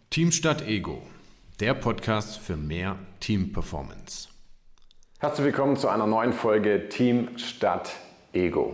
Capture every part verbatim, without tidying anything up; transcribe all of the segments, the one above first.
Team statt Ego, der Podcast für mehr Team-Performance. Herzlich willkommen zu einer neuen Folge Team statt Ego.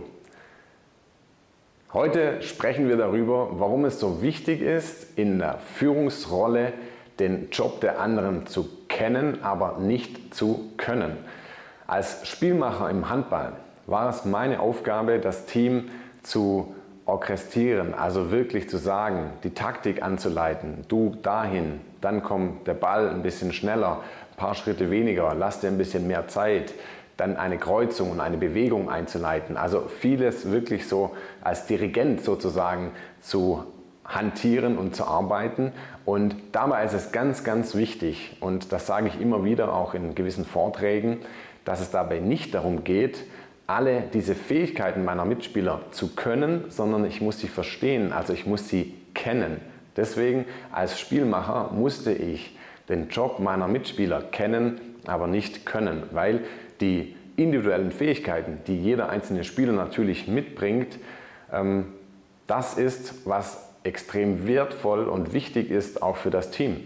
Heute sprechen wir darüber, warum es so wichtig ist, in der Führungsrolle den Job der anderen zu kennen, aber nicht zu können. Als Spielmacher im Handball war es meine Aufgabe, das Team zu orchestrieren, also wirklich zu sagen, die Taktik anzuleiten, du dahin, dann kommt der Ball ein bisschen schneller, ein paar Schritte weniger, lass dir ein bisschen mehr Zeit, dann eine Kreuzung und eine Bewegung einzuleiten, also vieles wirklich so als Dirigent sozusagen zu hantieren und zu arbeiten. Und dabei ist es ganz, ganz wichtig, und das sage ich immer wieder auch in gewissen Vorträgen, dass es dabei nicht darum geht, alle diese Fähigkeiten meiner Mitspieler zu können, sondern ich muss sie verstehen, also ich muss sie kennen. Deswegen als Spielmacher musste ich den Job meiner Mitspieler kennen, aber nicht können, weil die individuellen Fähigkeiten, die jeder einzelne Spieler natürlich mitbringt, ähm, das ist, was extrem wertvoll und wichtig ist, auch für das Team.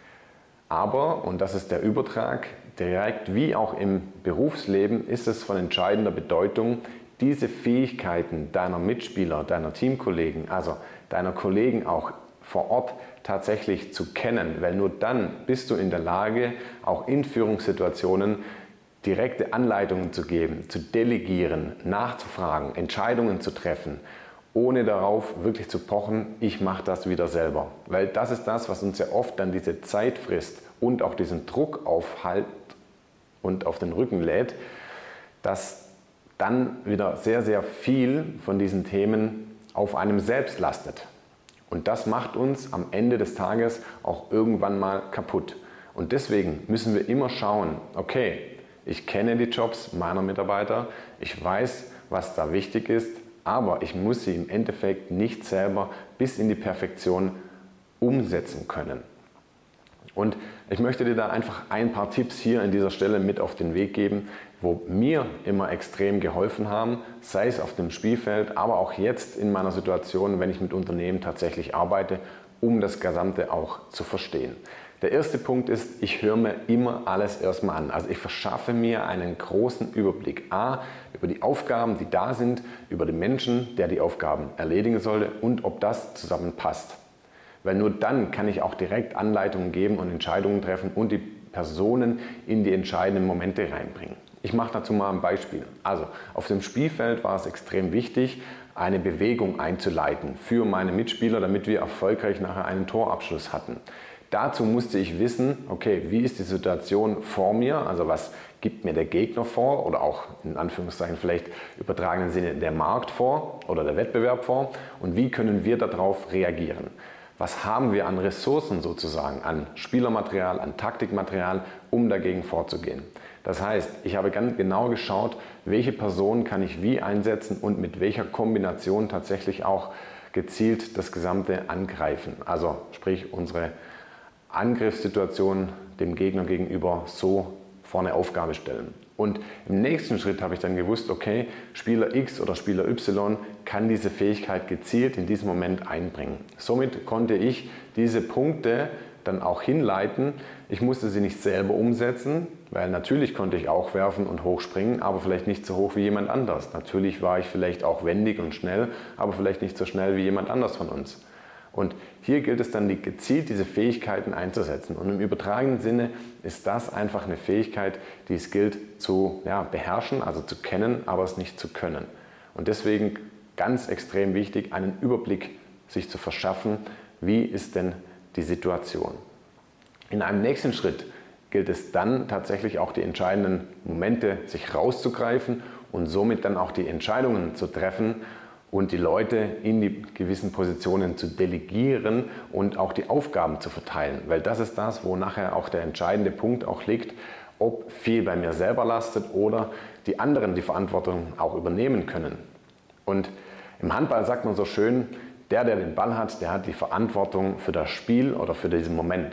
Aber, und das ist der Übertrag, direkt wie auch im Berufsleben ist es von entscheidender Bedeutung, diese Fähigkeiten deiner Mitspieler, deiner Teamkollegen, also deiner Kollegen auch vor Ort tatsächlich zu kennen, weil nur dann bist du in der Lage, auch in Führungssituationen direkte Anleitungen zu geben, zu delegieren, nachzufragen, Entscheidungen zu treffen, ohne darauf wirklich zu pochen, ich mache das wieder selber. Weil das ist das, was uns ja oft dann diese Zeit frisst und auch diesen Druck aufhält und auf den Rücken lädt, dass dann wieder sehr, sehr viel von diesen Themen auf einem selbst lastet. Und das macht uns am Ende des Tages auch irgendwann mal kaputt. Und deswegen müssen wir immer schauen, okay, ich kenne die Jobs meiner Mitarbeiter, ich weiß, was da wichtig ist, aber ich muss sie im Endeffekt nicht selber bis in die Perfektion umsetzen können. Und ich möchte dir da einfach ein paar Tipps hier an dieser Stelle mit auf den Weg geben, wo mir immer extrem geholfen haben, sei es auf dem Spielfeld, aber auch jetzt in meiner Situation, wenn ich mit Unternehmen tatsächlich arbeite, um das Gesamte auch zu verstehen. Der erste Punkt ist, ich höre mir immer alles erstmal an. Also ich verschaffe mir einen großen Überblick. A, über die Aufgaben, die da sind, über den Menschen, der die Aufgaben erledigen sollte und ob das zusammenpasst. Weil nur dann kann ich auch direkt Anleitungen geben und Entscheidungen treffen und die Personen in die entscheidenden Momente reinbringen. Ich mache dazu mal ein Beispiel. Also auf dem Spielfeld war es extrem wichtig, eine Bewegung einzuleiten für meine Mitspieler, damit wir erfolgreich nachher einen Torabschluss hatten. Dazu musste ich wissen, okay, wie ist die Situation vor mir, also was gibt mir der Gegner vor oder auch in Anführungszeichen vielleicht übertragenen Sinne der Markt vor oder der Wettbewerb vor und wie können wir darauf reagieren. Was haben wir an Ressourcen sozusagen, an Spielermaterial, an Taktikmaterial, um dagegen vorzugehen. Das heißt, ich habe ganz genau geschaut, welche Personen kann ich wie einsetzen und mit welcher Kombination tatsächlich auch gezielt das Gesamte angreifen. Also sprich unsere Angriffssituation dem Gegner gegenüber so vor eine Aufgabe stellen. Und im nächsten Schritt habe ich dann gewusst, okay, Spieler X oder Spieler Y kann diese Fähigkeit gezielt in diesem Moment einbringen. Somit konnte ich diese Punkte dann auch hinleiten. Ich musste sie nicht selber umsetzen, weil natürlich konnte ich auch werfen und hochspringen, aber vielleicht nicht so hoch wie jemand anders. Natürlich war ich vielleicht auch wendig und schnell, aber vielleicht nicht so schnell wie jemand anders von uns. Und hier gilt es dann gezielt, diese Fähigkeiten einzusetzen. Und im übertragenen Sinne ist das einfach eine Fähigkeit, die es gilt zu ja, beherrschen, also zu kennen, aber es nicht zu können. Und deswegen ganz extrem wichtig, einen Überblick sich zu verschaffen, wie ist denn die Situation. In einem nächsten Schritt gilt es dann tatsächlich auch die entscheidenden Momente sich rauszugreifen und somit dann auch die Entscheidungen zu treffen, und die Leute in die gewissen Positionen zu delegieren und auch die Aufgaben zu verteilen. Weil das ist das, wo nachher auch der entscheidende Punkt auch liegt, ob viel bei mir selber lastet oder die anderen die Verantwortung auch übernehmen können. Und im Handball sagt man so schön, der, der den Ball hat, der hat die Verantwortung für das Spiel oder für diesen Moment.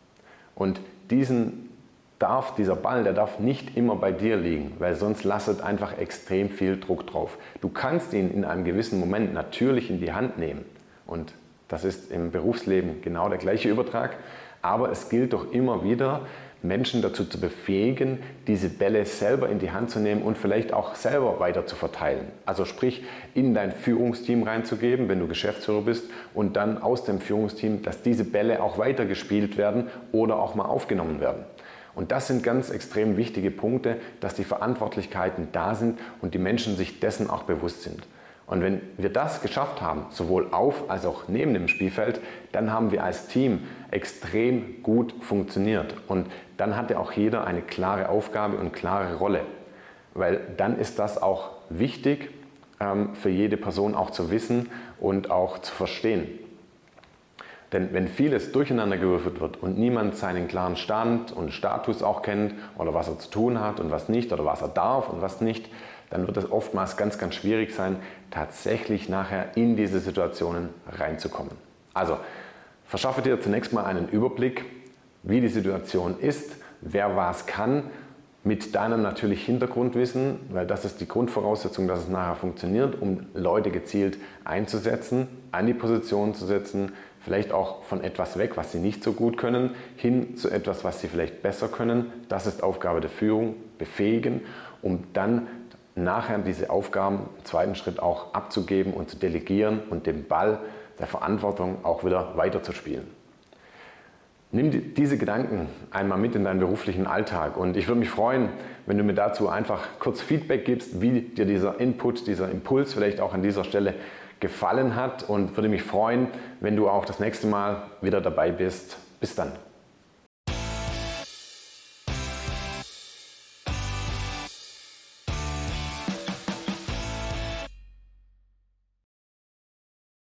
Und diesen darf dieser Ball, der darf nicht immer bei dir liegen, weil sonst lastet einfach extrem viel Druck drauf. Du kannst ihn in einem gewissen Moment natürlich in die Hand nehmen und Das ist im Berufsleben genau der gleiche Übertrag, aber es gilt doch immer wieder, Menschen dazu zu befähigen, diese Bälle selber in die Hand zu nehmen und vielleicht auch selber weiter zu verteilen. Also sprich, in dein Führungsteam reinzugeben, wenn du Geschäftsführer bist, und dann aus dem Führungsteam, dass diese Bälle auch weitergespielt werden oder auch mal aufgenommen werden. Und das sind ganz extrem wichtige Punkte, dass die Verantwortlichkeiten da sind und die Menschen sich dessen auch bewusst sind. Und wenn wir das geschafft haben, sowohl auf als auch neben dem Spielfeld, dann haben wir als Team extrem gut funktioniert. Und dann hatte auch jeder eine klare Aufgabe und klare Rolle. Weil dann ist das auch wichtig ähm, für jede Person auch zu wissen und auch zu verstehen. Denn wenn vieles durcheinander gewürfelt wird und niemand seinen klaren Stand und Status auch kennt oder was er zu tun hat und was nicht oder was er darf und was nicht, dann wird es oftmals ganz, ganz schwierig sein, tatsächlich nachher in diese Situationen reinzukommen. Also verschaffe dir zunächst mal einen Überblick, wie die Situation ist, wer was kann, mit deinem natürlich Hintergrundwissen, weil das ist die Grundvoraussetzung, dass es nachher funktioniert, um Leute gezielt einzusetzen, an die Position zu setzen, vielleicht auch von etwas weg, was sie nicht so gut können, hin zu etwas, was sie vielleicht besser können. Das ist Aufgabe der Führung, befähigen, um dann nachher diese Aufgaben im zweiten Schritt auch abzugeben und zu delegieren und den Ball der Verantwortung auch wieder weiterzuspielen. Nimm diese Gedanken einmal mit in deinen beruflichen Alltag und ich würde mich freuen, wenn du mir dazu einfach kurz Feedback gibst, wie dir dieser Input, dieser Impuls vielleicht auch an dieser Stelle gefallen hat und würde mich freuen, wenn du auch das nächste Mal wieder dabei bist. Bis dann.